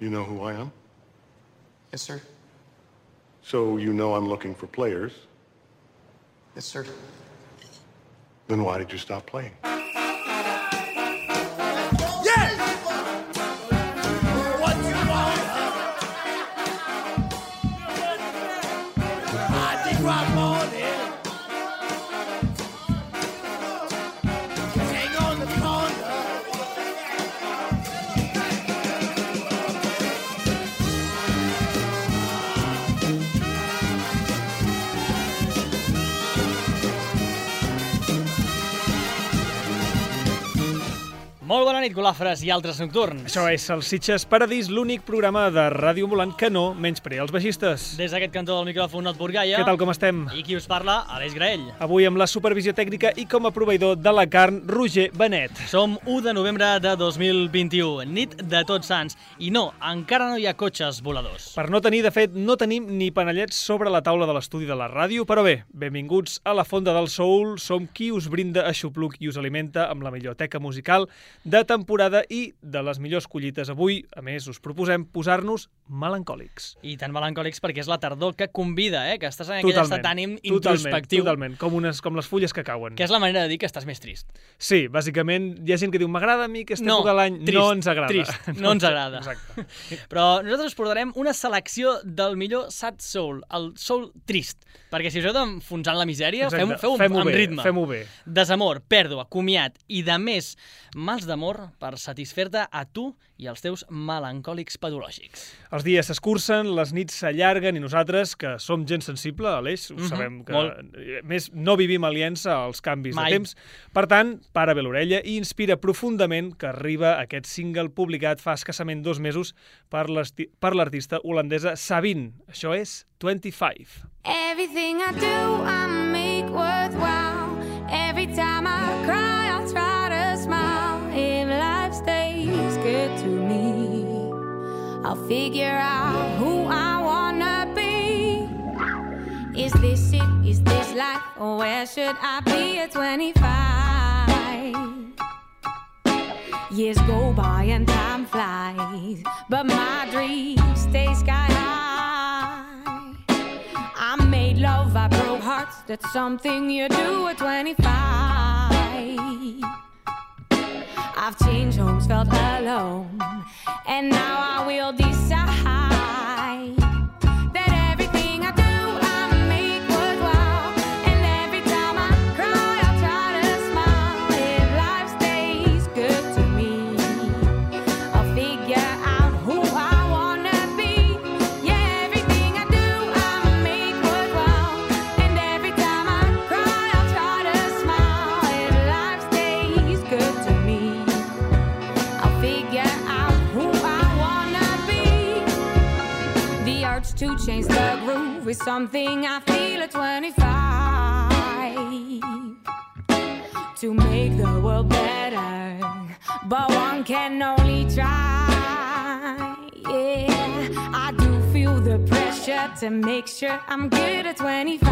You know who I am? Yes, sir. So you know I'm looking for players. Yes, sir. Then why did you stop playing? Molt bona nit, golafres i altres nocturns. Això és el Sitges Paradís, l'únic programa de ràdio ambulant que no menysprea els baixistes. Des d'aquest cantó del micròfon, Not Burgaia. Què tal, com estem? I qui us parla, Aleix Graell. Avui amb la supervisió tècnica i com a proveïdor de la carn, Roger Benet. Som 1 de novembre de 2021, nit de Tots Sants. I no, encara no hi ha cotxes voladors. Per no tenir, de fet, no tenim ni panellets sobre la taula de l'estudi de la ràdio, però bé, benvinguts a la Fonda del Soul. Som qui us brinda aixopluc i us alimenta amb la millor teca musical de temporada i de les millors collites. Avui, a més, us proposem posar-nos melancòlics. I tan melancòlics perquè és la tardor que convida, que estàs en aquell estat d'ànim introspectiu. Totalment, com les fulles que cauen. Que és la manera de dir que estàs més trist. Sí, bàsicament, hi ha gent que diu m'agrada a mi aquesta època de l'any, no ens agrada. Trist, no ens agrada. Exacte. Però nosaltres us portarem una selecció del millor sad soul, el soul trist, perquè si us heu d'enfonsar en la misèria, feu-ho amb ritme. Fem-ho bé. Desamor, pèrdua, comiat i de més mals d'amor per satisfer-te a tu i als teus melancòlics patològics. Els dies s'escurcen, les nits s'allarguen i nosaltres, que som gent sensible, Aleix, ho sabem que més no vivim aliens als canvis de temps. Per tant, para bé l'orella i inspira profundament que arriba aquest single publicat fa escassament 2 mesos per l'artista holandesa Sabine. Això és 25. Everything I do, I make worthwhile. Every time I cry, I'll try to smile. If life stays good to me, I'll figure out who I wanna be. Is this it? Is this life? Or where should I be at 25? Years go by and time flies, but my dreams stay sky high. I made love, I broke hearts, that's something you do at 25. I've changed homes, felt alone, and now I will decide that everything I do, I make worthwhile. And every time I cry, I'll try to smile. If life stays good to me, I'll figure out who I wanna be. Yeah, everything I do, I make worthwhile. And every time I cry, I'll try to smile. If life stays good to me, I'll figure out who I wanna be. The urge to change the groove is something I feel at 25. To make the world better, but one can only try. Yeah, I do feel the pressure to make sure I'm good at 25.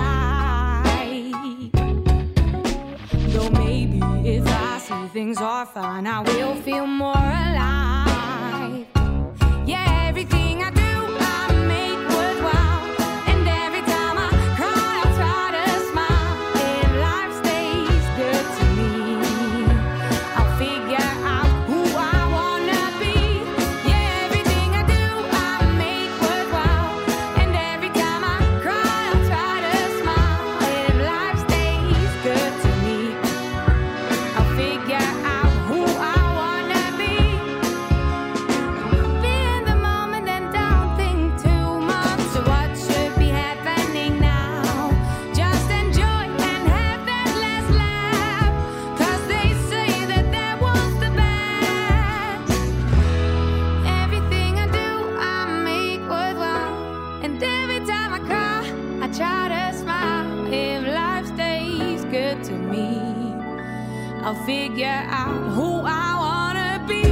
Though maybe if I see things are fine, I will feel more alive. Yeah, everything I do, I make worthwhile. And every time I cry, I'll try to smile. If life stays good to me, I'll figure out who I wanna be. Yeah, everything I do, I make worthwhile. And every time I cry, I'll try to smile. If life stays good to me, I'll figure out who I wanna be. Be in the moment and don't think too much of what should be happening now. Just enjoy and have that last laugh, 'cause they say that was the best. Everything I do, I make worthwhile. And every time I cry, I try to smile. If life stays good to me, I'll figure out who I wanna be.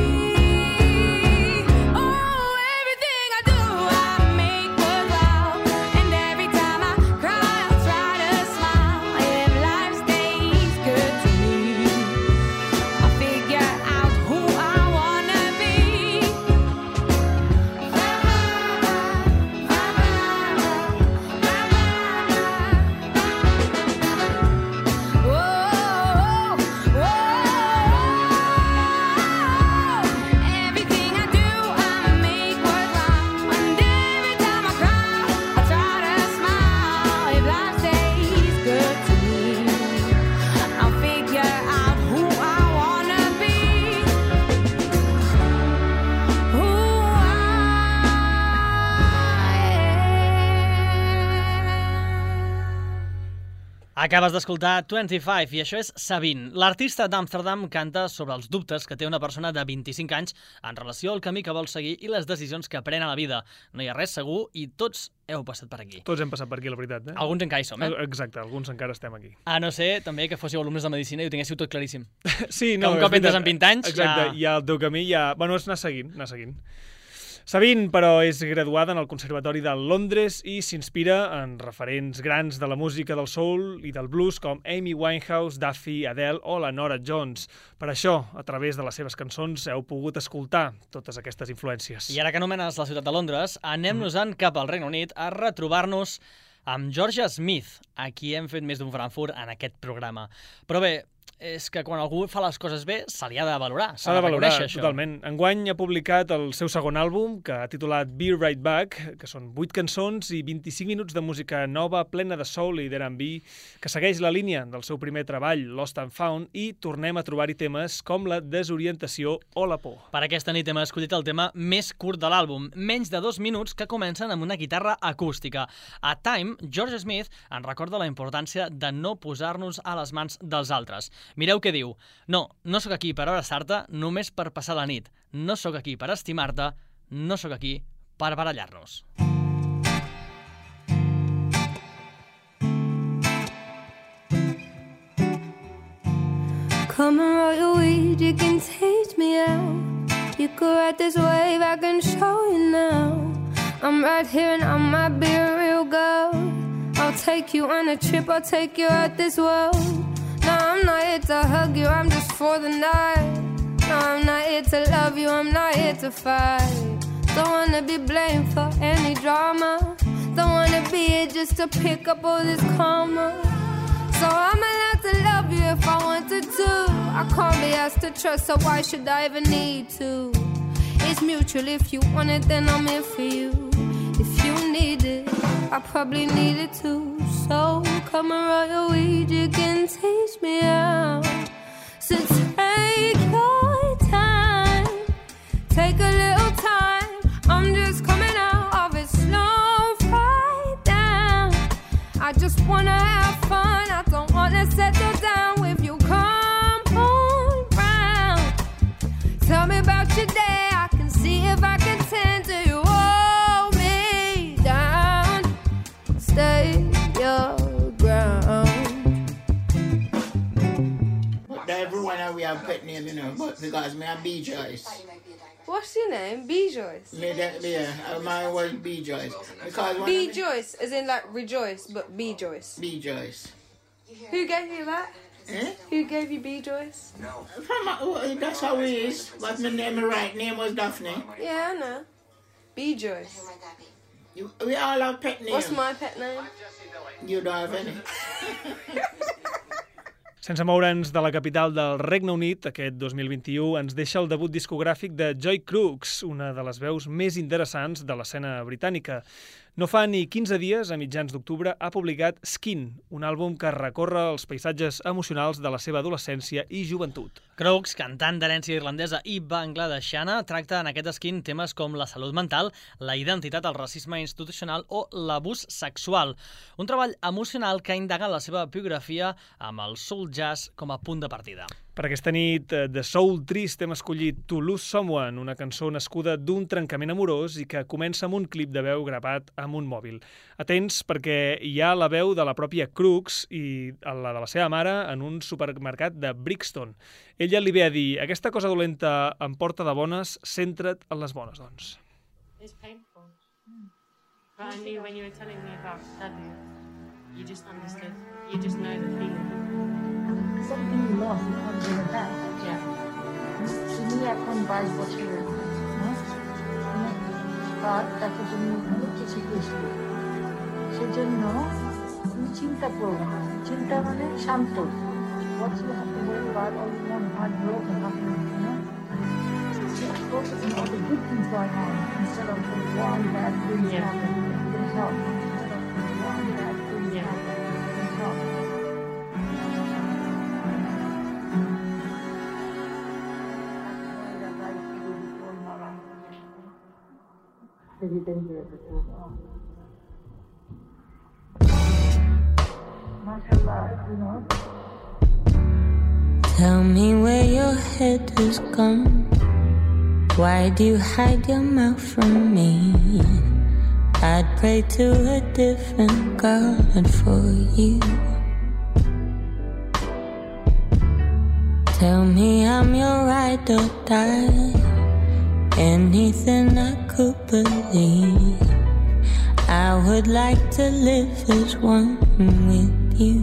Oh, everything I do, I make worthwhile. And every time I cry, I'll try to smile. If life stays good to me, I'll figure out who I wanna be. Acabes d'escoltar 25 i això és Sabine. L'artista d'Amsterdam canta sobre els dubtes que té una persona de 25 anys en relació al camí que vol seguir i les decisions que pren a la vida. No hi ha res segur i tots heu passat per aquí. Tots hem passat per aquí, la veritat. Alguns encara hi som, Exacte, alguns encara estem aquí. A no ser, també, que fóssiu alumnes de Medicina i ho tinguéssiu tot claríssim. Sí, no, que un cop entres en 20 anys... Exacte, ja el teu camí ja... Bueno, és anar seguint. Sabine, però, és graduada en el Conservatori de Londres i s'inspira en referents grans de la música del soul i del blues com Amy Winehouse, Duffy, Adele o la Norah Jones. Per això, a través de les seves cançons, heu pogut escoltar totes aquestes influències. I ara que anomenes la ciutat de Londres, anem-nos-en cap al Regne Unit a retrobar-nos amb Georgia Smith, a qui hem fet més d'un Frankfurt en aquest programa. Però bé, és que quan algú fa les coses bé, se li ha de valorar, s'ha de valorar, totalment. Enguany ha publicat el seu segon àlbum, que ha titulat Be Right Back, que són 8 cançons i 25 minuts de música nova, plena de soul i d'R&B, que segueix la línia del seu primer treball, Lost and Found, i tornem a trobar-hi temes com la desorientació o la por. Per aquesta nit hem escollit el tema més curt de l'àlbum, menys de 2 minuts, que comencen amb una guitarra acústica. A Time, George Smith ens recorda la importància de no posar-nos a les mans dels altres. Mireu què diu. No sóc aquí per abraçar-te només per passar la nit. No sóc aquí per estimar-te. No sóc aquí per barallar-nos. Come and roll your weed, you can teach me out. You could ride this wave, I can show you now. I'm right here and I might be a real girl. I'll take you on a trip, I'll take you out this world. No, I'm not here to hug you, I'm just for the night. No, I'm not here to love you, I'm not here to fight. Don't wanna be blamed for any drama. Don't wanna be here just to pick up all this karma. So I'm allowed to love you if I wanted to. I can't be asked to trust, so why should I ever need to? It's mutual, if you want it, then I'm here for you. If you need it, I probably need it too. So come and roll your weed, you can teach me out. So take your time, take a little time. I'm just coming out of it, slow right down. I just wanna have fun, I don't wanna settle down with you. Come on round, tell me about your day, I can see if I can tend to you. Hold me down, stay your ground. Everyone we have pet name, you know, but because me a B Joyce. What's your name? B Joyce. My word B Joyce. Because B Joyce, as in like rejoice, but B Joyce. B Joyce. Who gave you that? Eh? Who gave you B Joyce? No. That's how it is. But my right name was Daphne. Yeah, I know. B Joyce. We all have pet names. What's my pet name? You don't have any. Sense moure'ns de la capital del Regne Unit, aquest 2021 ens deixa el debut discogràfic de Joy Crooks, una de les veus més interessants de l'escena britànica. No fa ni 15 dies, a mitjans d'octubre, ha publicat Skin, un àlbum que recorre els paisatges emocionals de la seva adolescència i joventut. Crooks, cantant d'herència irlandesa i bangladeshana, tracta en aquest Skin temes com la salut mental, la identitat, el racisme institucional o l'abús sexual. Un treball emocional que indaga la seva biografia amb el soul jazz com a punt de partida. Per aquesta nit de Soul Trist hem escollit To Lose Someone, una cançó nascuda d'un trencament amorós i que comença amb un clip de veu gravat amb un mòbil. Atents perquè hi ha la veu de la pròpia Crooks i la de la seva mare en un supermercat de Brixton. Ella li ve a dir, aquesta cosa dolenta em porta de bones, centra't en les bones, doncs. It's painful. But I knew when you were telling me about Daddy, you just understood. You just know the feeling. Something you lost, you can't bring it back. Yeah. To me, I can't buy what you but তাকে তুমি অনেক কিছু বুঝবে সেজন্য তুমি চিন্তা করবে না চিন্তা মানে শান্ত what you have to worry about all you want hard work and nothing, you know? Just focus on all the good things going on instead of the one bad thing happening. It will help. Instead of the one bad thing happening, it will help. Very dangerous. mashallah, Tell me where your head has gone. Why do you hide your mouth from me? I'd pray to a different God for you. Tell me I'm your ride or die. Anything I could believe. I would like to live as one with you.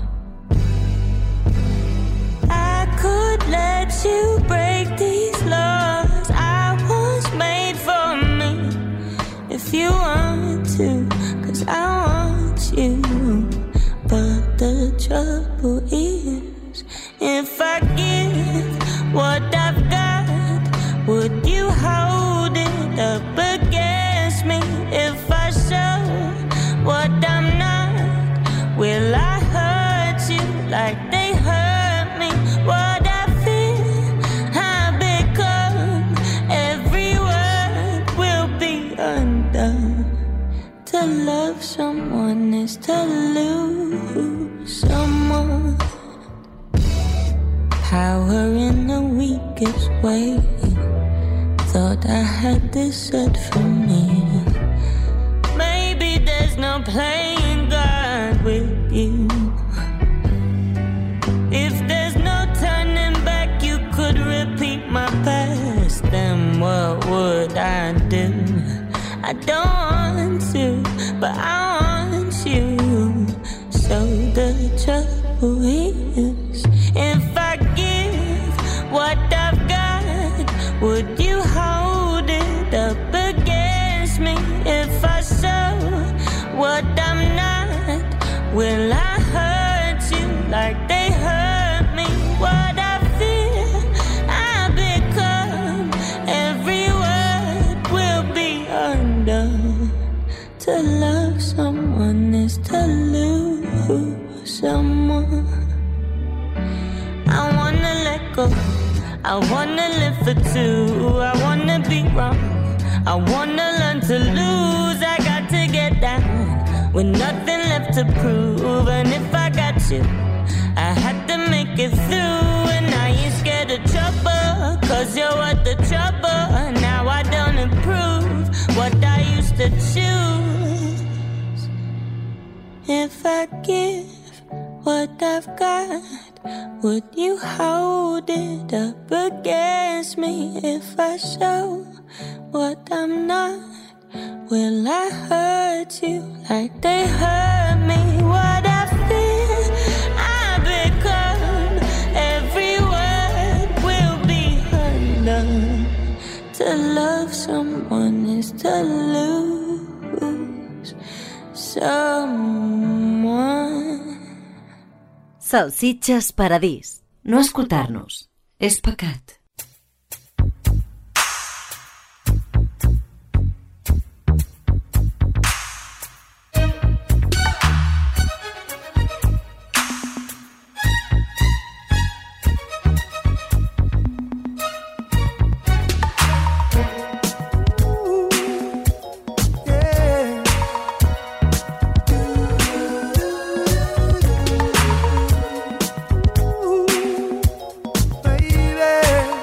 I could let you break these laws I was made for me. If you want to, 'cause I want you. But the trouble is, if I give what I've got, would you hold it up against me? If I show what I'm not, will I hurt you like they hurt me? What I feel, I become, every word will be undone. To love someone is to lose someone. Power in the weakest way. Thought I had this set for me. Maybe there's no playing God with you. If there's no turning back, you could repeat my past. Then what would I do? I don't want to, but I want you. So the trouble is, if I give what I've got, would you hold it up against me? If I show what I'm not, will I hurt you like they hurt me? What I feel, I become, every word will be undone. To love someone is to lose someone. I wanna let go, I wanna live for two, I wanna be wrong, I wanna learn to lose. I got to get down with nothing left to prove. And if I got you, I had to make it through. And now you're scared of trouble, 'cause you're worth the trouble. Now I don't approve what I used to choose. If I give what I've got, would you hold it up against me? If I show what I'm not, will I hurt you like they hurt me? What I feel, I become, every word will be undone. To love someone is to lose someone. Salsitxes Paradís. No escoltar-nos és pecat. Baby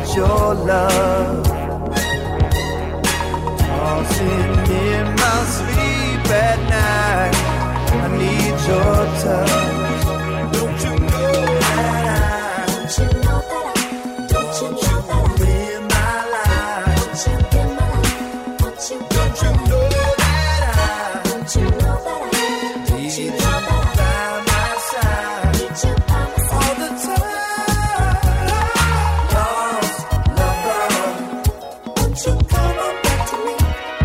need your love. Tossing in my sleep at night, I need your touch. Don't you know that I, don't you know that I, don't you know that I, in my life, don't you know that I, don't you know that I, don't you know that I, by my side, need you by my side all the time. Lost lover, won't you come on back to me?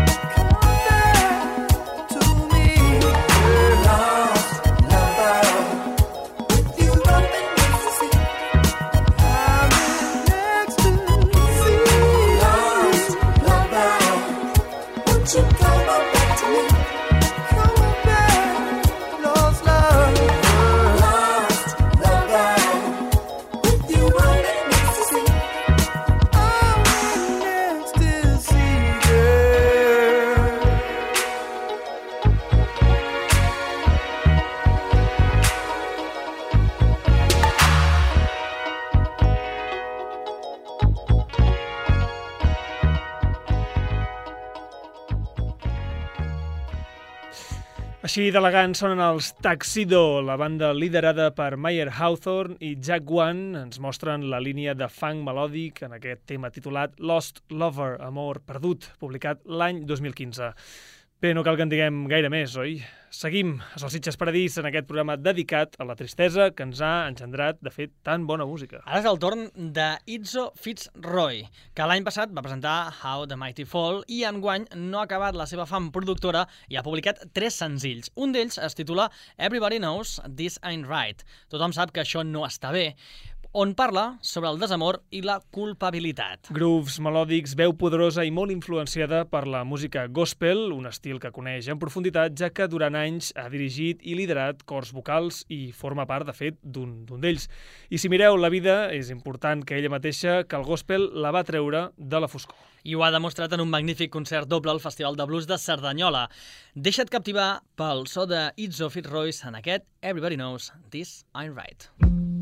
Així d'elegants sonen els Tuxedo, la banda liderada per Mayer Hawthorne i Jack One. Ens mostren la línia de funk melòdic en aquest tema titulat Lost Lover, Amor Perdut, publicat l'any 2015. Bé, no cal que en diguem gaire més, oi? Seguim a Salsitxes Paradís en aquest programa dedicat a la tristesa que ens ha engendrat, de fet, tan bona música. Ara és el torn de Izzo Fitzroy, que l'any passat va presentar How the Mighty Fall i enguany no ha acabat la seva fam productora i ha publicat 3 senzills. Un d'ells es titula Everybody Knows This Ain't Right. Tothom sap que això no està bé, on parla sobre el desamor i la culpabilitat. Grooves melòdics, veu poderosa i molt influenciada per la música gospel, un estil que coneix en profunditat, ja que durant anys ha dirigit i liderat cors vocals i forma part, de fet, d'un d'ells. I si mireu la vida, és important que ella mateixa, que el gospel la va treure de la foscor. I ho ha demostrat en un magnífic concert doble al Festival de Blues de Cerdanyola. Deixa't captivar pel so de Izzo Fitzroy en aquest Everybody Knows This Ain't Right.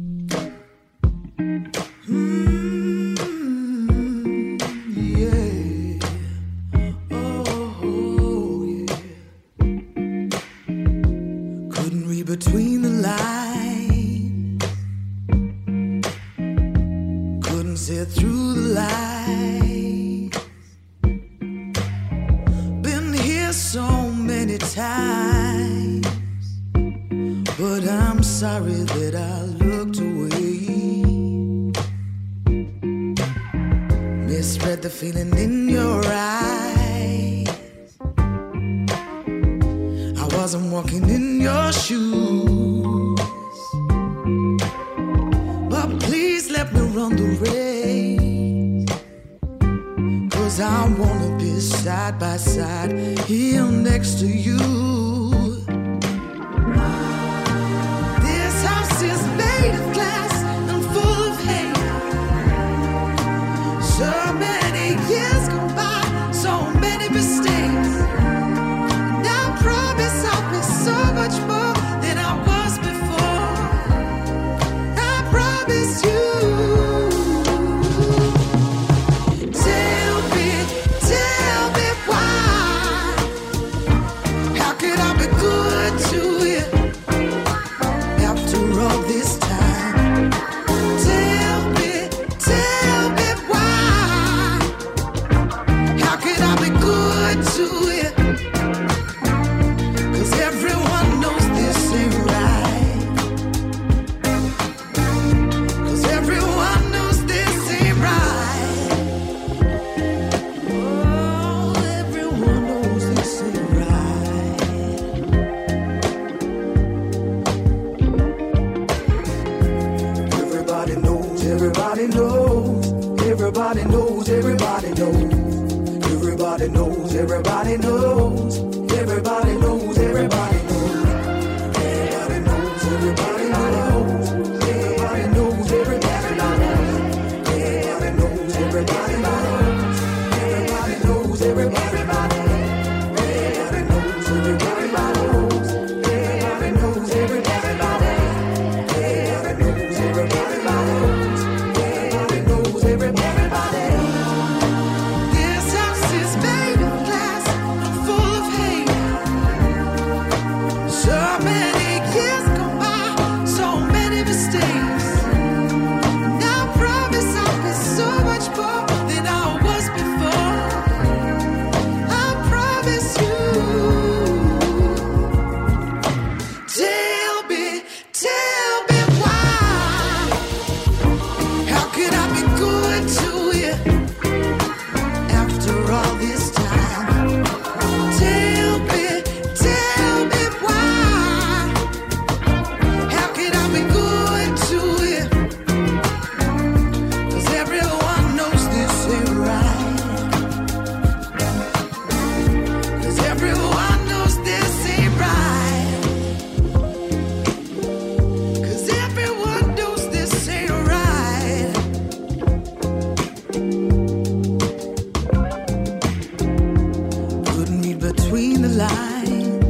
Between the lines, couldn't sit through the lies. Been here so many times, but I'm sorry that I looked away. Misread the feeling in your eyes. I'm walking in your shoes, but please let me run the race, 'cause I wanna be side by side here next to you. This house is made of glass and full of hate. So many years go by, so many mistakes. So much more than I was before. I promise you. Tell me why. How could I be good to you after all this time? Tell me why. How could I be good to you? Everyone knows this ain't right. 'Cause everyone knows this ain't right. Oh, everyone knows this ain't right. Everybody knows, everybody knows. Everybody knows, everybody knows. Everybody knows, everybody knows. Everybody knows, everybody knows. Everybody knows, everybody knows. Everybody knows, everybody knows. Everybody knows, everybody knows. Everybody knows, everybody knows. Everybody knows, everybody knows. Everybody knows, everybody knows. Everybody knows, everybody knows. Everybody knows, everybody knows. good to you after all this time. Tell me why. How could I be good to you? 'Cause everyone knows this ain't right. 'Cause everyone knows this ain't right. 'Cause everyone knows this ain't right. Couldn't read between the lines.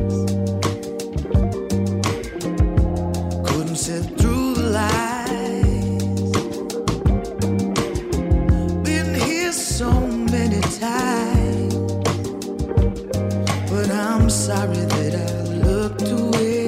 Couldn't sit through the lies. Been here so many times, but I'm sorry that I looked away.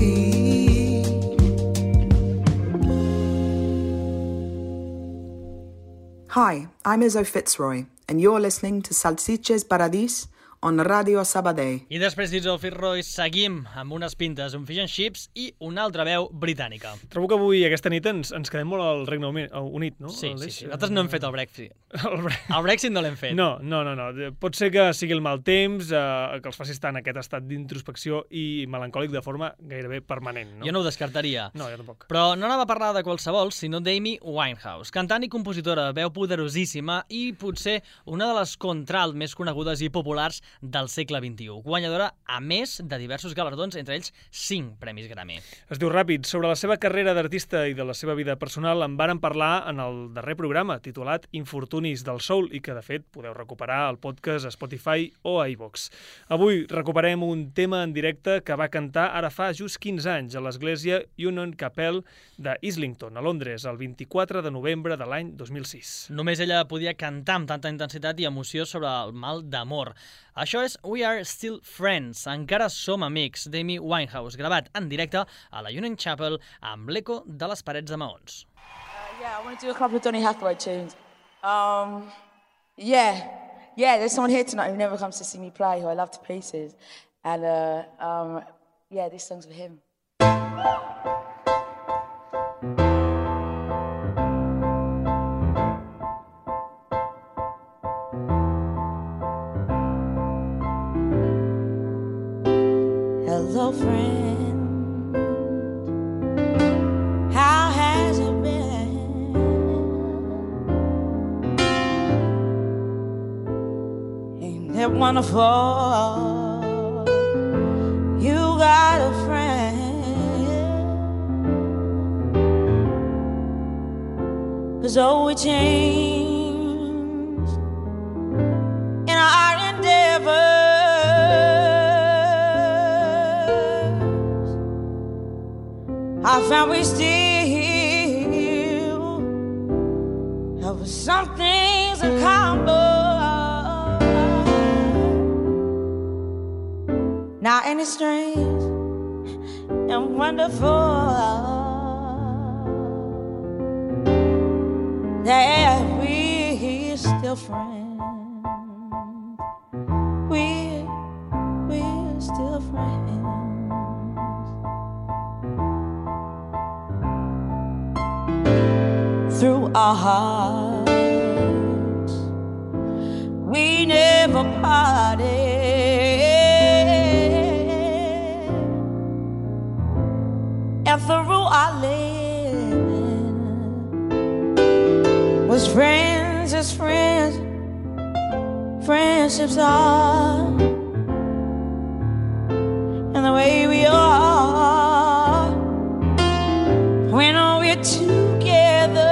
Hi, I'm Izzo Fitzroy, and you're listening to Salsiches Paradis on Radio Sabadell. I després d'Izzo Fitzroy seguim amb unes pintes, un fish and chips i una altra veu britànica. Trobo que avui, aquesta nit, ens quedem molt al Regne Unit, no? Sí. Nosaltres no hem fet el Brexit. El Brexit no l'hem fet. No. Pot ser que sigui el mal temps, que els faci estar en aquest estat d'introspecció i melancòlic de forma gairebé permanent, no? Jo no ho descartaria. No, jo tampoc. Però no anava a parlar de qualsevol, sinó d'Amy Winehouse, cantant i compositora, veu poderosíssima i potser una de les contralt més conegudes i populars del segle XXI. Guanyadora, a més, de diversos galardons, entre ells 5 premis Grammy. Es diu ràpid. Sobre la seva carrera d'artista i de la seva vida personal en varen parlar en el darrer programa, titulat Infortunis del Soul, i que, de fet, podeu recuperar al podcast a Spotify o a iVoox. Avui recuperem un tema en directe que va cantar ara fa just 15 anys a l'església Union Chapel de Islington, a Londres, el 24 de novembre de l'any 2006. Només ella podia cantar amb tanta intensitat i emoció sobre el mal d'amor. Això és We Are Still Friends, encara som amics, d'Amy Winehouse, gravat en directe a la Union Chapel amb l'eco de les parets de maons. I want to do a couple of Donny Hathaway tunes. There's someone here tonight who never comes to see me play, who I love to pieces. And this song's for him. Hello, friend. How has it been? Ain't it wonderful? You got a friend. 'Cause we changed in our endeavor. I found we still have some things in common. Now ain't it strange and wonderful that we're still friends? We're still friends. Through our hearts, we never parted. And through our living was friends as friends, friendships are, and the way we are when we're together.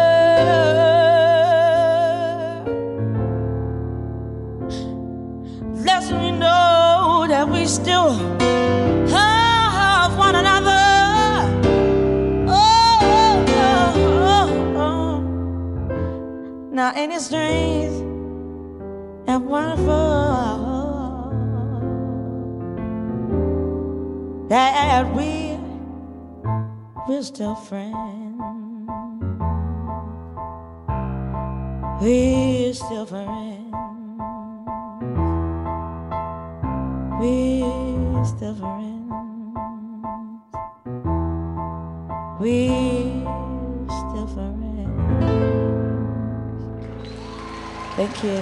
Lets me know that we still have one another. Now ain't it strange and wonderful that we're still friends. We're still friends. We're still friends. We're still friends. Thank you.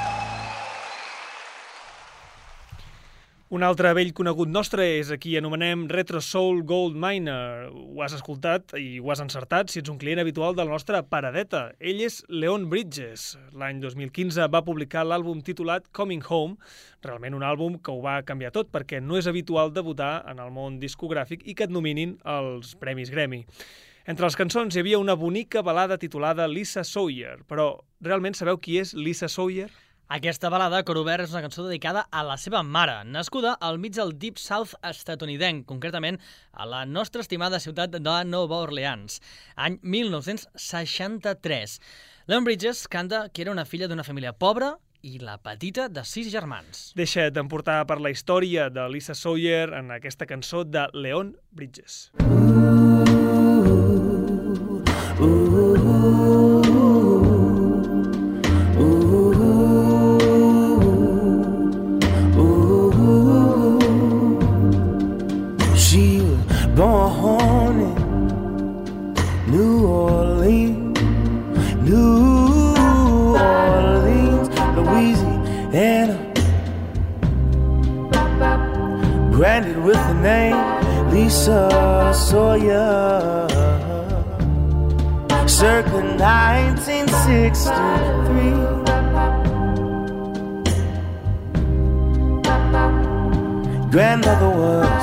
Un altre vell conegut nostre és a qui anomenem Retro Soul Gold Miner. Ho has escoltat i ho has encertat si ets un client habitual de la nostra paradeta. Ell és Leon Bridges. L'any 2015 va publicar l'àlbum titulat Coming Home, realment un àlbum que ho va canviar tot perquè no és habitual debutar en el món discogràfic i que et nominin als Premis Grammy. Entre les cançons hi havia una bonica balada titulada Lisa Sawyer, però realment sabeu qui és Lisa Sawyer? Aquesta balada, Cor Obert, és una cançó dedicada a la seva mare, nascuda al mig del Deep South estatunidenc, concretament a la nostra estimada ciutat de Nova Orleans, any 1963. Leon Bridges canta que era una filla d'una família pobra i la petita de 6 germans. Deixa't emportar per la història de Lisa Sawyer en aquesta cançó de Leon Bridges. Born in New Orleans, Louisiana, branded with the name Lisa Sawyer, circa 1963. Grandmother was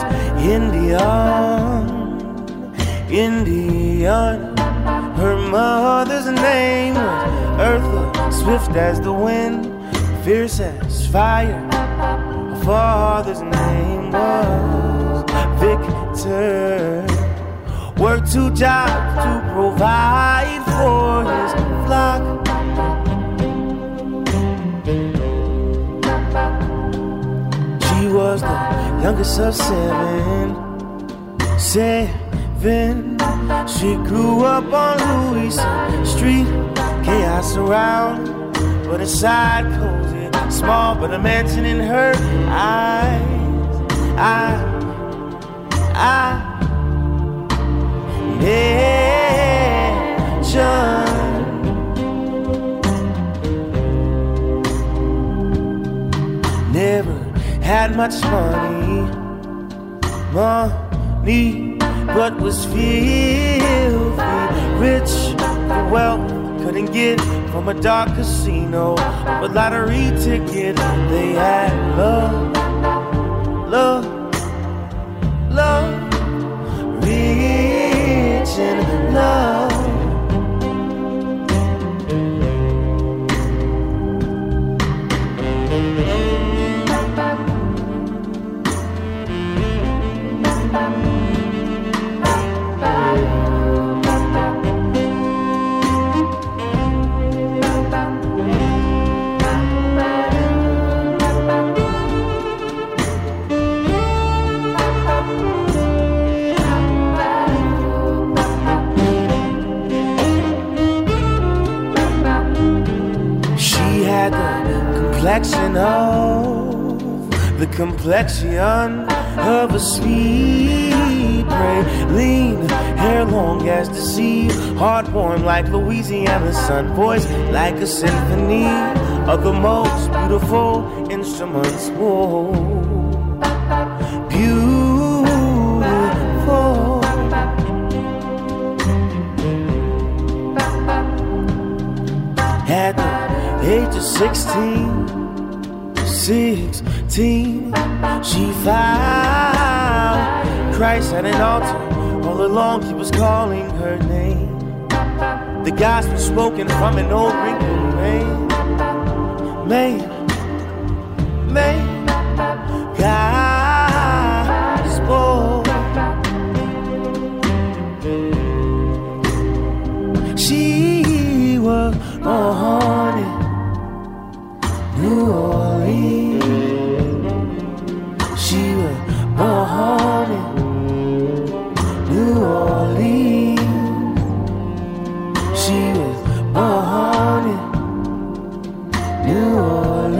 Indian. Her mother's name was Eartha, swift as the wind, fierce as fire. Her father's name was Victor. Worked 2 jobs to provide for his flock. She was the youngest of 7. She grew up on Louisa Street, chaos around, but inside cozy, small, but a mansion in her eyes. Never had much money, but was filthy rich. The wealth couldn't get from a dark casino or lottery ticket. They had love, rich in love. The complexion of a sweet praline, hair long as the sea, heart warm like Louisiana sun, voice like a symphony of the most beautiful instruments. Whoa, beautiful. At the age of 16, she found Christ at an altar. All along he was calling her name. The gospel spoken from an old wrinkled man. Gospel. She was born in New Orleans. She was born in New Orleans. She was born in New Orleans.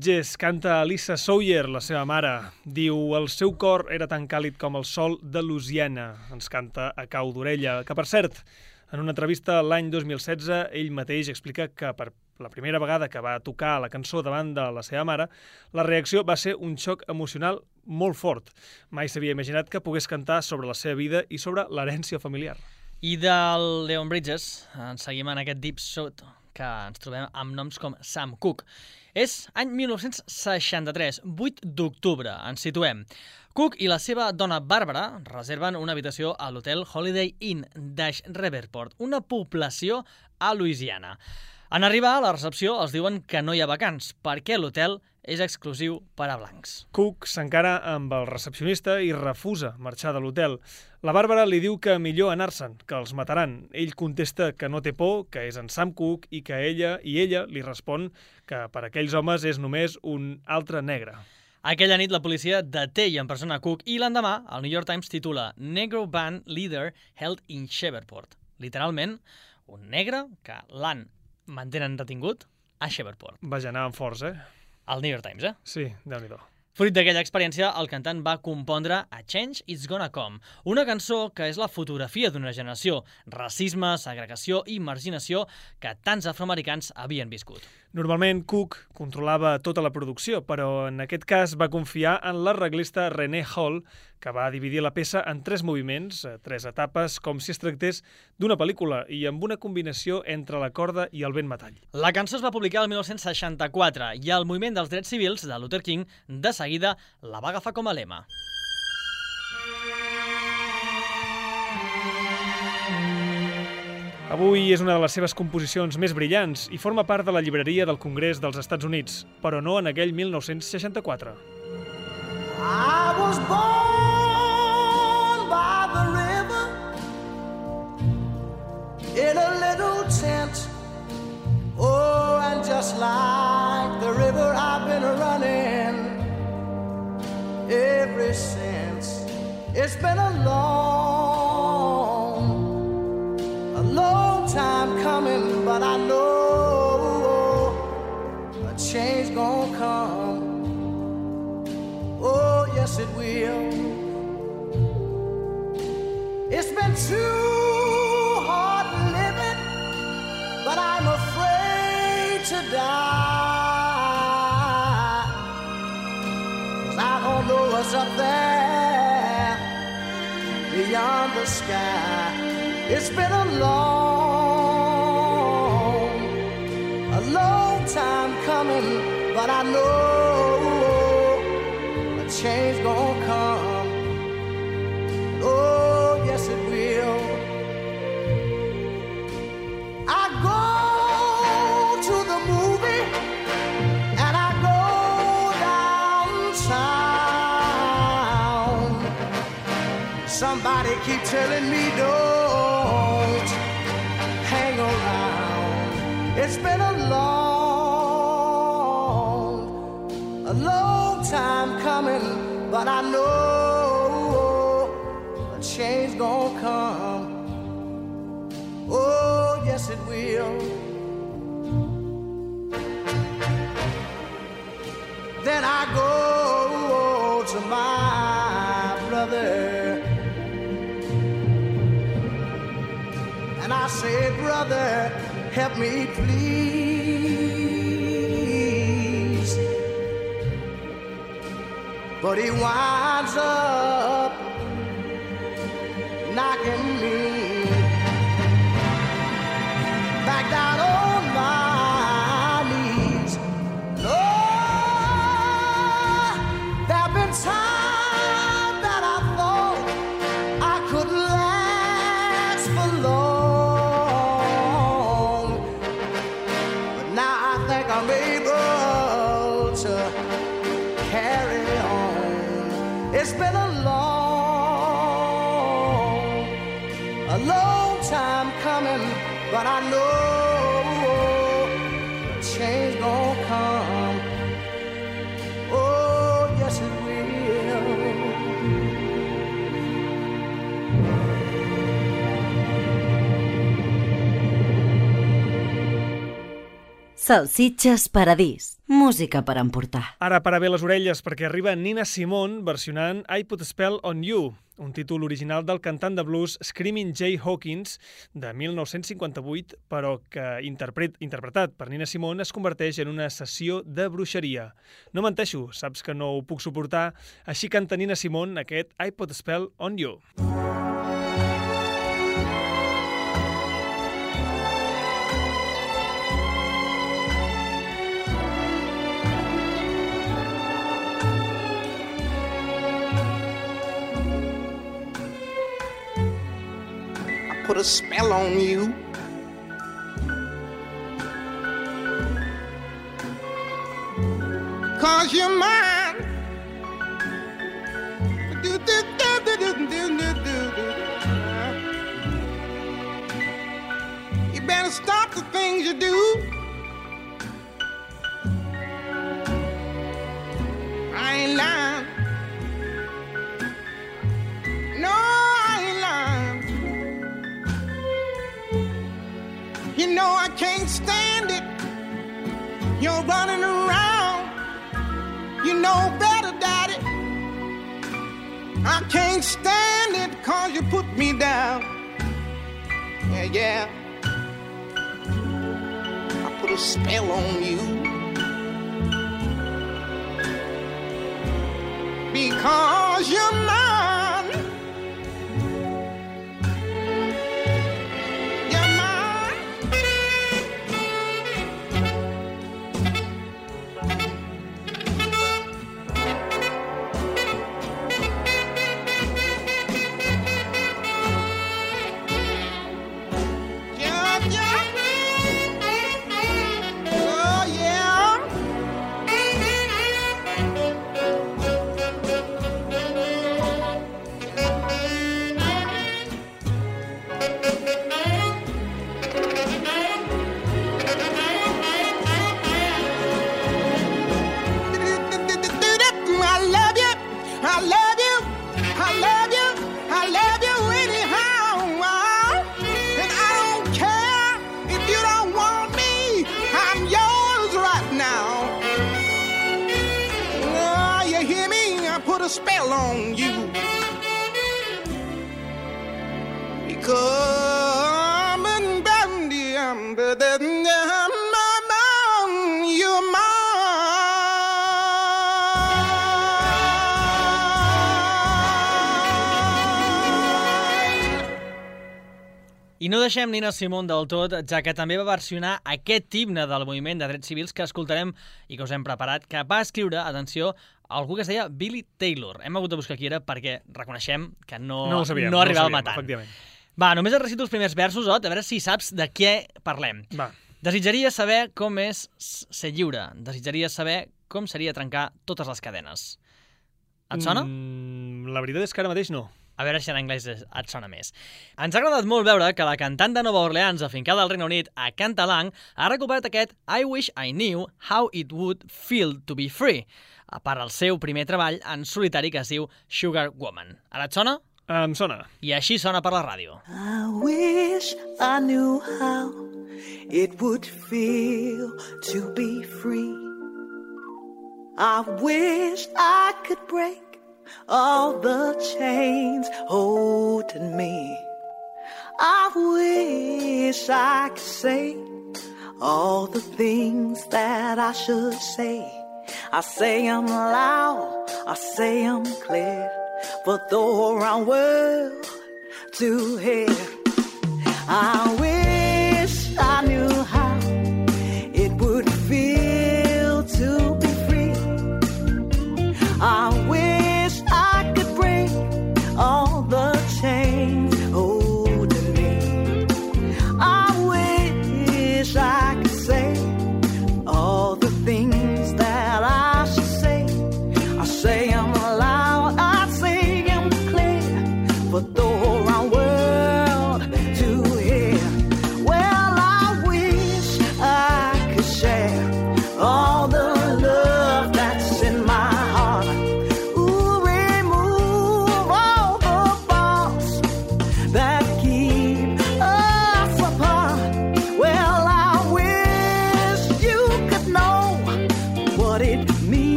Bridges canta Lisa Sawyer, la seva mare. Diu, el seu cor era tan càlid com el sol de Louisiana. Ens canta a cau d'orella, que per cert, en una entrevista l'any 2016, ell mateix explica que per la primera vegada que va tocar la cançó davant de la seva mare, la reacció va ser un xoc emocional molt fort. Mai s'havia imaginat que pogués cantar sobre la seva vida i sobre l'herència familiar. I del Leon Bridges ens seguim en aquest Deep South que ens trobem amb noms com Sam Cooke. És any 1963, 8 d'octubre, ens situem. Cooke i la seva dona Bàrbara reserven una habitació a l'hotel Holiday Inn d'Ash Riverport, una població a Louisiana. En arribar a la recepció els diuen que no hi ha vacants, perquè l'hotel és exclusiu per a blancs. Cooke s'encara amb el recepcionista i refusa marxar de l'hotel. La Bàrbara li diu que millor anar-se'n, que els mataran. Ell contesta que no té por, que és en Sam Cooke i que ella li respon que per aquells homes és només un altre negre. Aquella nit la policia deté i empresona Cooke i l'endemà el New York Times titula Negro Band Leader Held in Shreveport. Literalment, un negre que l'han mantenen retingut a Shreveport. Vaja, anaven forts, El New York Times, Sí, Déu-n'hi-do. Fruit d'aquella experiència, el cantant va compondre A Change It's Gonna Come, una cançó que és la fotografia d'una generació, racisme, segregació i marginació que tants afroamericans havien viscut. Normalment, Cooke controlava tota la producció, però en aquest cas va confiar en l'arreglista René Hall, que va dividir la peça en 3 moviments, 3 etapes, com si es tractés d'una pel·lícula i amb una combinació entre la corda i el vent metall. La cançó es va publicar el 1964 i el moviment dels drets civils de Luther King de seguida la va agafar com a lema. Avui és una de les seves composicions més brillants i forma part de la llibreria del Congrés dels Estats Units, però no en aquell 1964. I was born by the river in a little tent. Oh, and just like the river I've been running ever since. It's been a long time coming, but I know a change gonna come. Oh, yes it will. It's been too hard living, but I'm afraid to die. 'Cause I don't know what's up there beyond the sky. It's been a long time coming, but I know a change gonna come. Oh, yes it will. I go to the movie and I go downtown. Somebody keep telling me don't hang around. It's been a long time coming, but I know a change gonna come. Oh, yes it will. Then I go to my brother and I say, brother, help me please. But he winds up knocking me back down on my knees. Lord, there've been times that I thought I couldn't last for long, but now I think I'm able to carry on. It's been a long time coming, but I know a change gonna come. Oh, yes it will. Salsitxes Paradís. Música per emportar. Ara para bé les orelles perquè arriba Nina Simone versionant I Put a Spell on You, un títol original del cantant de blues Screaming Jay Hawkins de 1958, però que interpretat per Nina Simone es converteix en una sessió de bruixeria. No menteixo, saps que no ho puc suportar, així canta Nina Simone aquest I Put a Spell on You. Put a spell on you. Cause you're mine. You better stop the things you do. I ain't lying. No, I ain't lying. You know I can't stand it. You're running around. You know better, Daddy. I can't stand it 'cause you put me down. Yeah, yeah. I put a spell on you. Because you're mine. Spell on you because you're mine. I no deixem Nina Simone del tot, ja que també va versionar aquest himne del moviment de drets civils que escoltarem i que us hem preparat, que va escriure, atenció, algú que es deia Billy Taylor. Hem hagut de buscar qui era perquè reconeixem que no arribava al matant. Va, només et recito els primers versos, Ot, a veure si saps de què parlem. Va. Desitjaria saber com és ser lliure. Desitjaria saber com seria trencar totes les cadenes. Et sona? La veritat és que ara mateix no. A veure si en anglès et sona més. Ens ha agradat molt veure que la cantant de Nova Orleans, afincada al Regne Unit, a Cantalang, ha recuperat aquest I Wish I Knew How It Would Feel to Be Free, per al seu primer treball en solitari que es diu Sugar Woman. Ara et sona? Em sona. I així sona per la ràdio. I wish I knew how it would feel to be free. I wish I could break all the chains holding me. I wish I could say all the things that I should say. I say them loud, I say them clear, for the whole round world to hear. I wish I knew how it would feel to be free. I wish I could break all the chains holding me. I wish I could say all the things that I should say. I say them loud, I say them clear, for the whole round world to hear.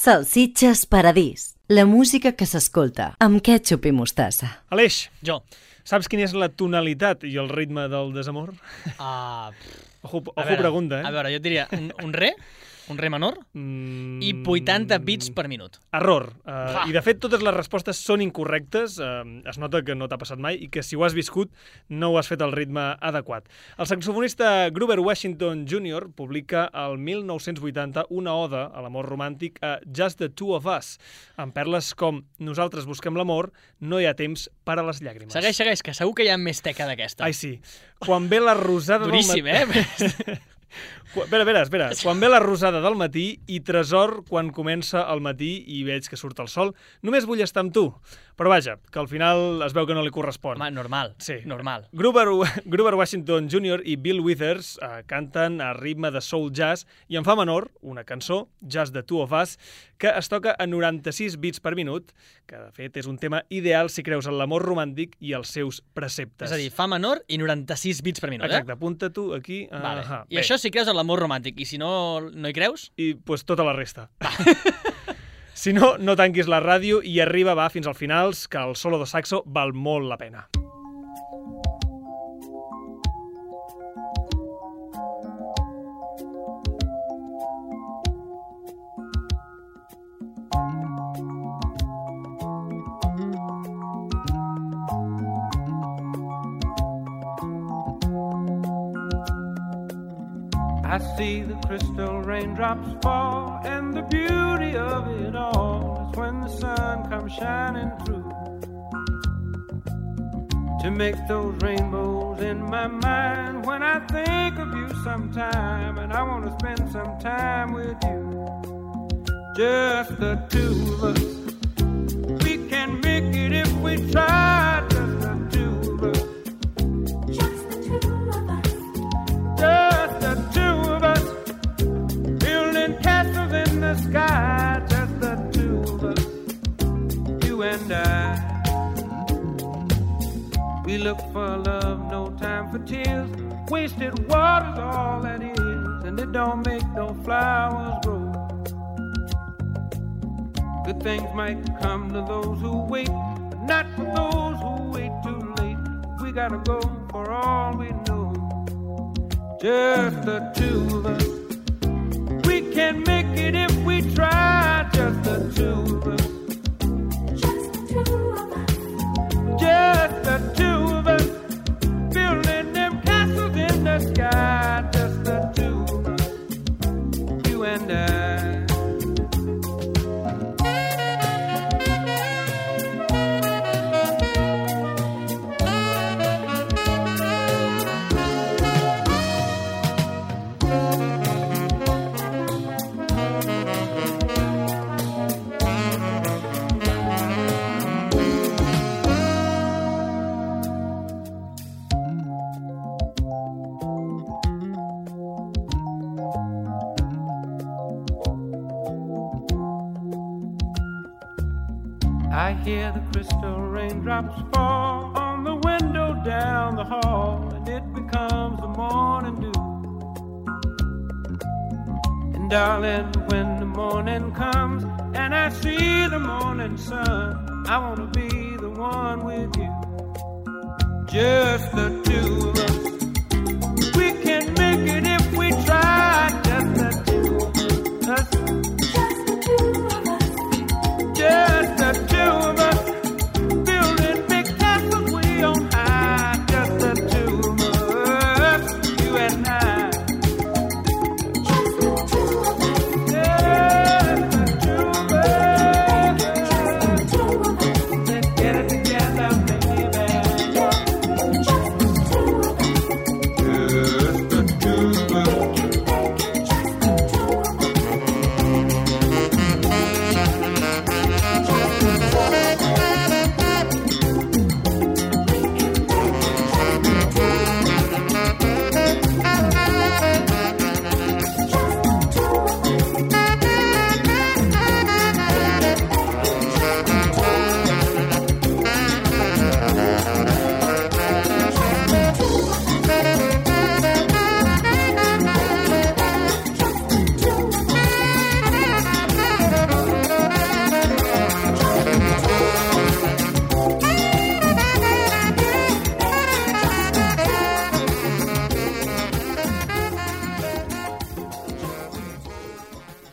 Salsitxes Paradís. La música que s'escolta amb ketchup i mostassa. Aleix, Jo. saps quina és la tonalitat i el ritme del desamor? Ojo pregunta, A veure, jo et diria un re menor i 80 bits per minut. Error. I, de fet, totes les respostes són incorrectes. Es nota que no t'ha passat mai i que, si ho has viscut, no ho has fet al ritme adequat. El saxofonista Grover Washington Jr. publica el 1980 una oda a l'amor romàntic a Just the Two of Us, amb perles com Nosaltres busquem l'amor, no hi ha temps per a les llàgrimes. Segueix, que segur que hi ha més teca d'aquesta. Ai, sí. Quan ve la rosada Duríssim, del matí... Espera. Quan ve la rosada del matí i tresor quan comença el matí i veig que surt el sol, només vull estar amb tu. Però vaja, que al final es veu que no li correspon. Home, normal. Sí. Normal. Grover Washington Jr. i Bill Withers canten a ritme de soul jazz i en fa menor una cançó, Just the Two of Us, que es toca a 96 bits per minut, que de fet és un tema ideal si creus en l'amor romàntic i els seus preceptes. És a dir, fa menor i 96 bits per minut, Exacte, apunta tu aquí. Vale. I això si creus en l'amor romàntic, i si no hi creus? I pues tota la resta. Si no, no tanquis la ràdio i arriba, fins al finals, que el solo de saxo val molt la pena. I see the crystal raindrops fall, and the beauty of it all is when the sun comes shining through to make those rainbows in my mind. When I think of you sometime, and I want to spend some time with you, just the two of us. We can make it if we try, just the two of us. Just the two of us. Just the two of us. Building castles in the sky, just the two of us. You and I. We look for love, no time for tears. Wasted water's all that is, and it don't make no flowers grow. Good things might come to those who wait, but not for those who wait too late. We gotta go for all we know. Just the two of us. We can make it if we try. Just the two of us. Just the two of us. Just the two of us. Building them castles in the sky. Just the two of us. You and I. I hear the crystal raindrops fall on the window down the hall, and it becomes the morning dew. And darling, when the morning comes and I see the morning sun, I want to be the one with you. Just the two of us. We can make it if we try. Just the two of us. Just the two of us. Just the two of us. Building big castles way on high. Just the two of us. You and I. Just the two of us. Just the two of us. Just the two of us. Let's get it together, baby. Just the two of us.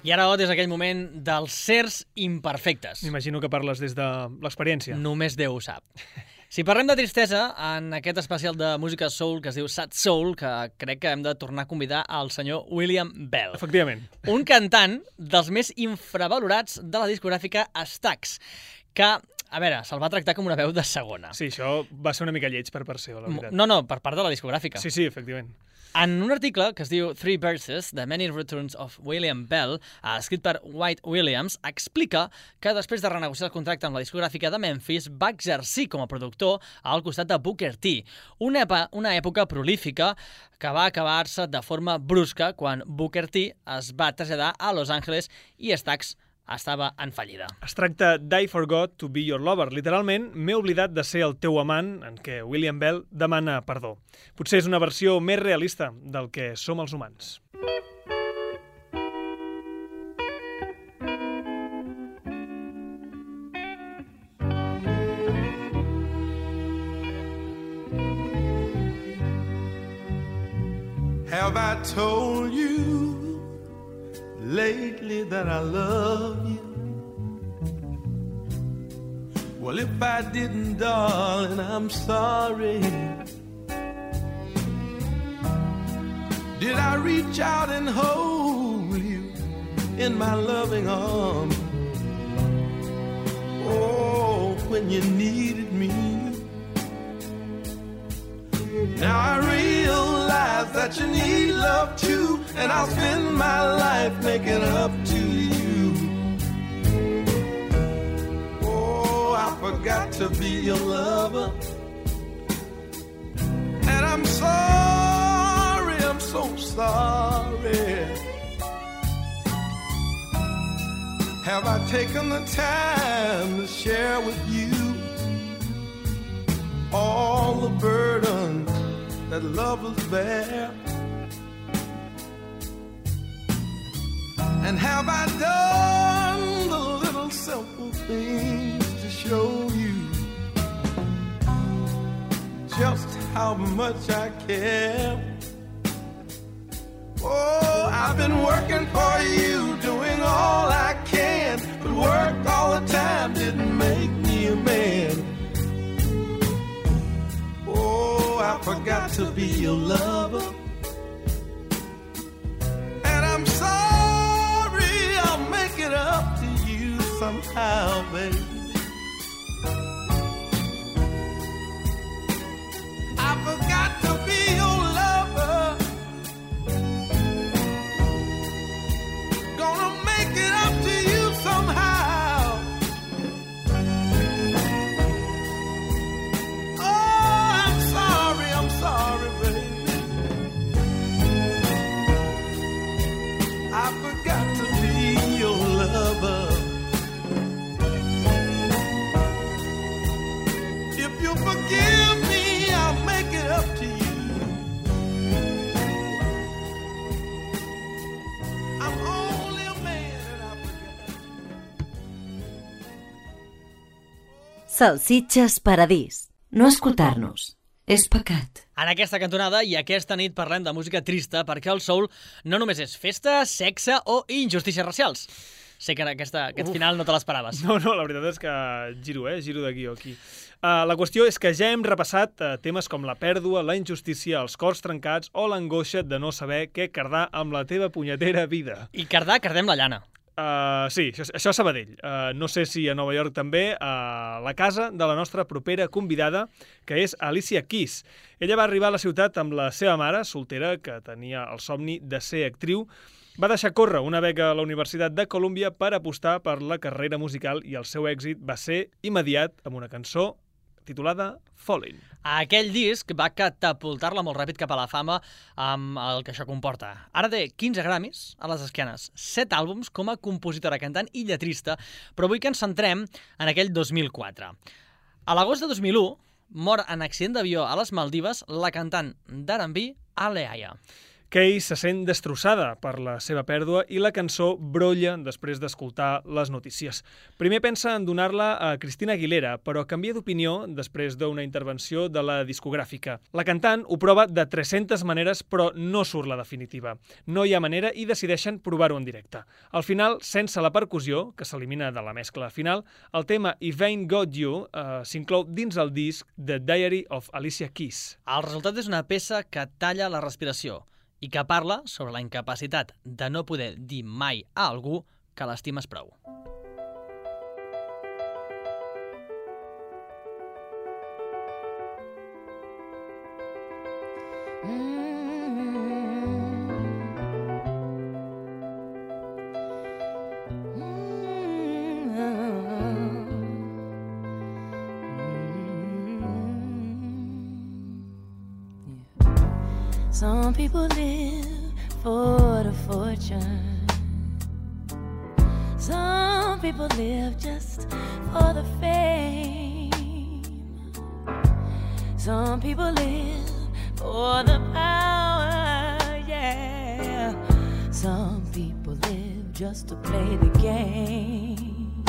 I ara, des d'aquell moment dels certs imperfectes. M'imagino que parles des de l'experiència. Només Déu ho sap. Si parlem de tristesa, en aquest especial de música soul que es diu Sad Soul, que crec que hem de tornar a convidar al senyor William Bell. Efectivament. Un cantant dels més infravalorats de la discogràfica Stax, que, a veure, se'l va tractar com una veu de segona. Sí, això va ser una mica lleig per part seva, la veritat. No, per part de la discogràfica. Sí, efectivament. En un article que es diu Three Verses, The Many Returns of William Bell, escrit per White Williams, explica que després de renegociar el contracte amb la discogràfica de Memphis, va exercir com a productor al costat de Booker T, una època prolífica que va acabar-se de forma brusca quan Booker T es va traslladar a Los Angeles i Stax estava en fallida. Es tracta d'I Forgot to Be Your Lover. Literalment, m'he oblidat de ser el teu amant, en què William Bell demana perdó. Potser és una versió més realista del que som els humans. Have I told you lately that I love you? Well, if I didn't, darling, I'm sorry. Did I reach out and hold you in my loving arms? Oh, when you needed me. Now I realize that you need love too, and I'll spend my life making up to you. Oh, I forgot to be your lover, and I'm sorry, I'm so sorry. Have I taken the time to share with you all the burden that lovers bear? And have I done the little simple things to show you just how much I care? Oh, I've been working for you, doing all I can, but work all the time didn't make me a man. Oh, I forgot to be your lover, and I'm sorry, I'll make it up to you somehow, baby. I forgot to be your lover, gonna make it up to you somehow. I'm sorry, baby. I forgot to be your lover. If you forgive me, I'll make it up to you. I'm only a man and I forgot. Salsitxes Paradís. No escoltar-nos és pecat. En aquesta cantonada i aquesta nit parlem de música trista perquè el soul no només és festa, sexe o injustícies racials. Sé que aquest final no te l'esperaves. No, la veritat és que giro de guió aquí. La qüestió és que ja hem repassat temes com la pèrdua, la injustícia, els cors trencats o l'angoixa de no saber què cardar amb la teva punyetera vida. I cardem la llana. Sí, això a Sabadell. No sé si a Nova York també, a la casa de la nostra propera convidada, que és Alicia Keys. Ella va arribar a la ciutat amb la seva mare, soltera, que tenia el somni de ser actriu. Va deixar córrer una beca a la Universitat de Columbia per apostar per la carrera musical i el seu èxit va ser immediat amb una cançó titulada Falling. Aquell disc va catapultar-la molt ràpid cap a la fama amb el que això comporta. Ara té 15 Grammys a les esquenes, 7 àlbums com a compositora, cantant i lletrista, però avui que ens centrem en aquell 2004. A l'agost de 2001 mor en accident d'avió a les Maldives la cantant d'R&B Ale Aya. Kay se sent destrossada per la seva pèrdua i la cançó brolla després d'escoltar les notícies. Primer pensa en donar-la a Christina Aguilera, però canvia d'opinió després d'una intervenció de la discogràfica. La cantant ho prova de 300 maneres, però no surt la definitiva. No hi ha manera i decideixen provar-ho en directe. Al final, sense la percussió, que s'elimina de la mescla final, el tema If Ain't Got You s'inclou dins el disc The Diary of Alicia Keys. El resultat és una peça que talla la respiració i que parla sobre la incapacitat de no poder dir mai a algú que l'estimes prou. Some people live for the fortune. Some people live just for the fame. Some people live for the power, yeah. Some people live just to play the game.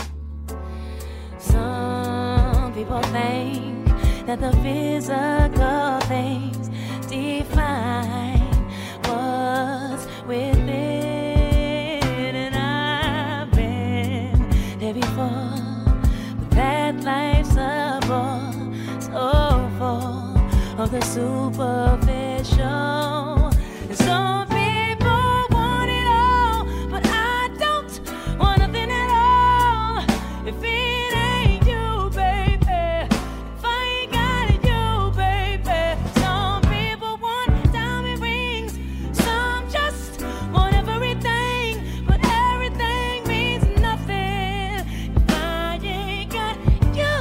Some people think that the physical things define what's within, and I've been there before, but that life's a bore so full of the superficial. And some people want it all, but I don't want nothing at all. If it ain't you, baby, if I ain't got it, you, baby. Some people want diamond rings, some just want everything, but everything means nothing if I ain't got you.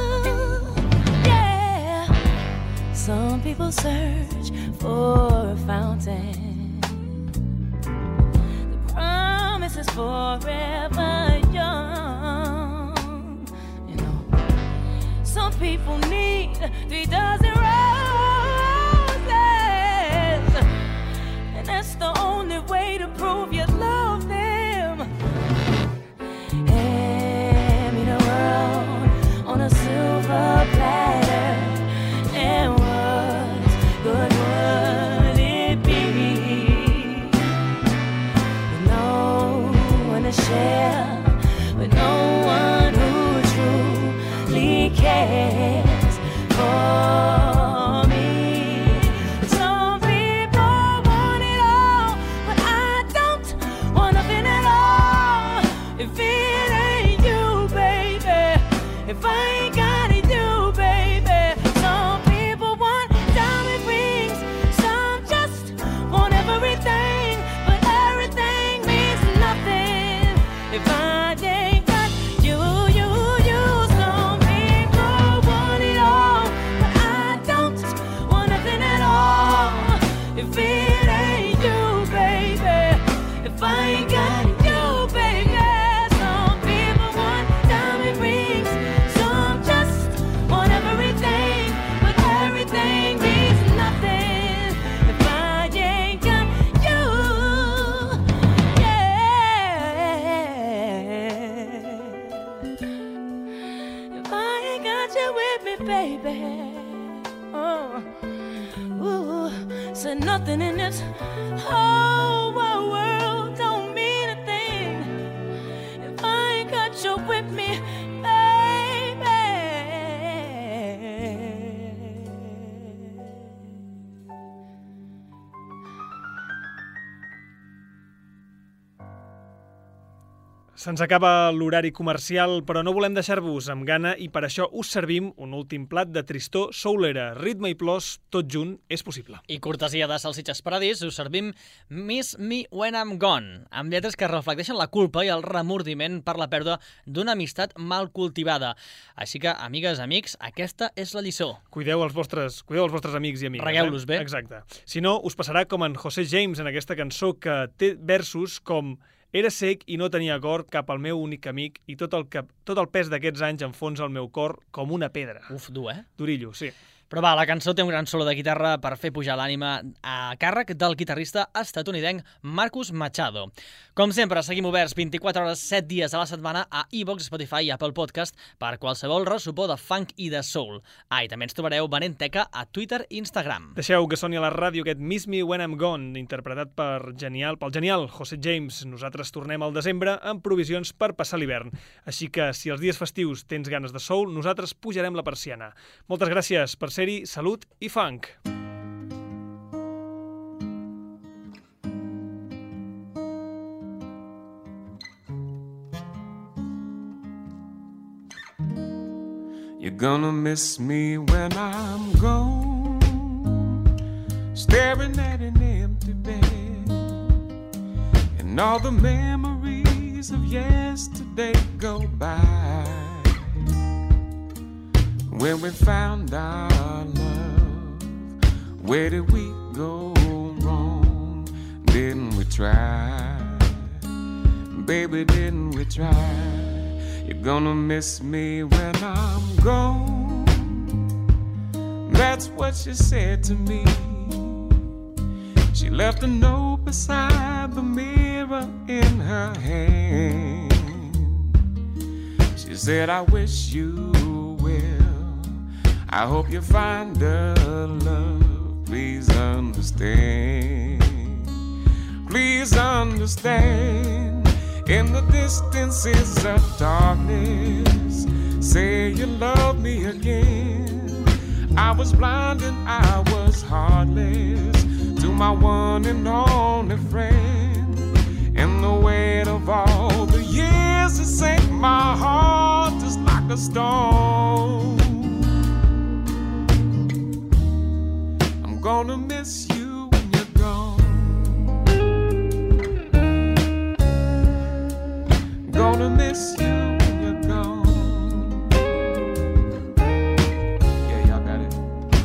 Yeah. Some people search for a fountain. The promise is forever young. You know, some people need 3 dozen roses, and that's the only way to prove you love them. Hand me the world on a silver platter, and what good would it be with no one to share, with no one who truly cares for me? Some people want it all, but I don't want nothing at all. If it ain't you, baby, if I ain't got it, you, baby. Some people want diamond rings, some just want everything, but everything means nothing if I ain't got you, you, you. Some people want it all, but I don't want nothing at all. If it ain't you, baby, if I ain't got you, baby. Some people want diamond rings, some just want everything, but everything means nothing if I ain't got you. Yeah. If I ain't got you with me, baby. Oh, ooh, so nothing in this whole wide world don't mean a thing if I ain't got you with me, baby. Se'ns acaba l'horari comercial, però no volem deixar-vos amb gana i per això us servim un últim plat de tristor soulera, ritme i plors, tot junt és possible. I cortesia de Salsitxes Paradís, us servim Miss Me When I'm Gone, amb lletres que reflecteixen la culpa i el remordiment per la pèrdua d'una amistat mal cultivada. Així que, amigues, amics, aquesta és la lliçó. Cuideu els vostres amics i amigues. Regueu-los bé. Exacte. Si no, us passarà com en José James en aquesta cançó que té versos com: era sec i no tenia cor cap al meu únic amic i tot el pes d'aquests anys enfonsa el meu cor com una pedra. Uf, dur, eh? Durillo, sí. Però va, la cançó té un gran solo de guitarra per fer pujar l'ànima a càrrec del guitarrista estatunidenc Marcus Machado. Com sempre, seguim oberts 24 hores, 7 dies a la setmana a iVoox, Spotify i Apple Podcast per qualsevol ressupor de funk i de soul. I també ens trobareu venent teca a Twitter i Instagram. Deixeu que soni a la ràdio aquest Miss Me When I'm Gone, interpretat pel genial José James. Nosaltres tornem al desembre amb provisions per passar l'hivern. Així que, si els dies festius tens ganes de soul, nosaltres pujarem la persiana. Moltes gràcies per ser-hi, salut i funk! You're gonna miss me when I'm gone, staring at an empty bed, and all the memories of yesterday go by. When we found our love, where did we go wrong? Didn't we try? Baby, didn't we try? You're gonna miss me when I'm gone. That's what she said to me. She left a note beside the mirror in her hand. She said, I wish you well. I hope you find a love. Please understand. Please understand. In the distances of darkness, say you love me again. I was blind and I was heartless to my one and only friend. And the weight of all the years, it sank my heart just like a stone. I'm gonna miss you when you're gone. Gonna miss you when you're gone. Yeah, y'all got it.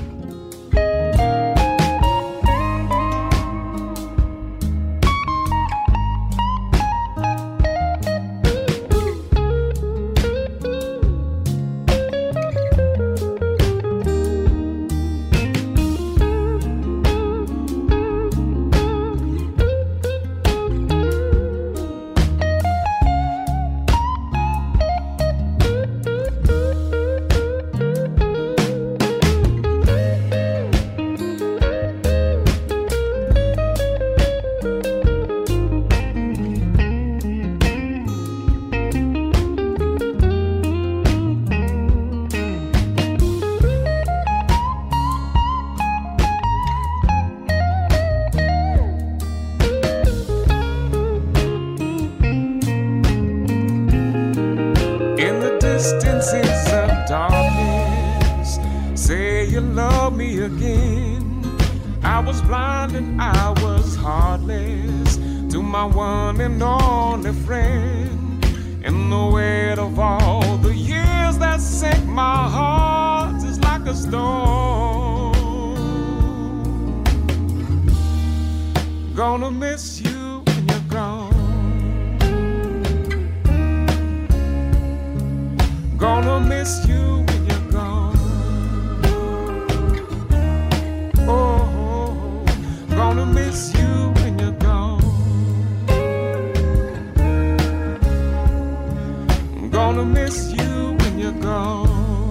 Gonna miss you when you're gone. Gonna miss you when you're gone. Oh, gonna miss you when you're gone. Gonna miss you when you're gone.